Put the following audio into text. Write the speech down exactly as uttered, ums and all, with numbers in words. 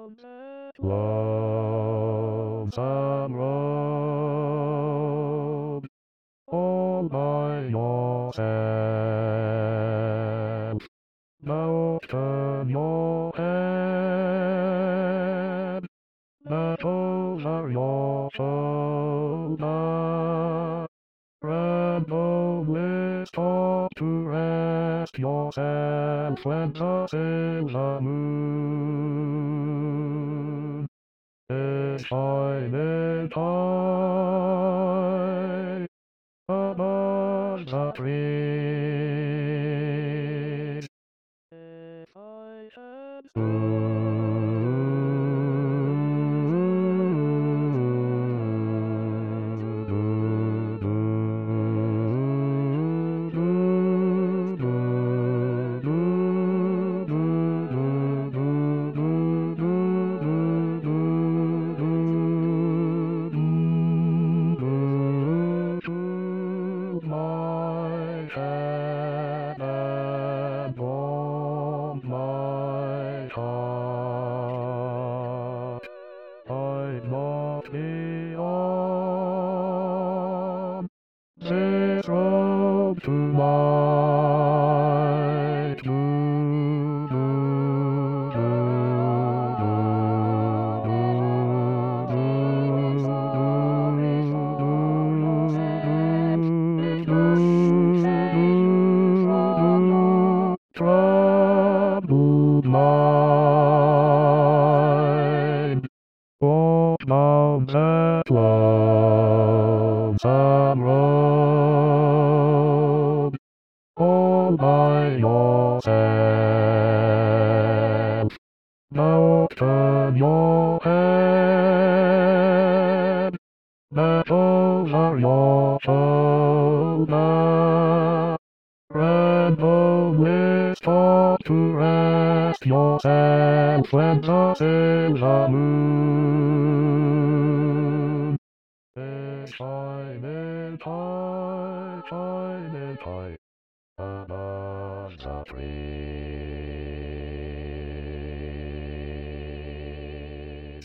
Lonesome road, all by yourself. Now turn your head, let over your shoulder. And only stop to rest yourself when the silver moon is shining high above the trees. If I had my head and warm my heart, I'd not be on this road tonight. Do, do, do, troubled mind, walk down that lonesome road, all by yourself. Now turn your head, back over your shoulder, and only stop to rest yourself when the silver moon is shining high, shining high above the trees.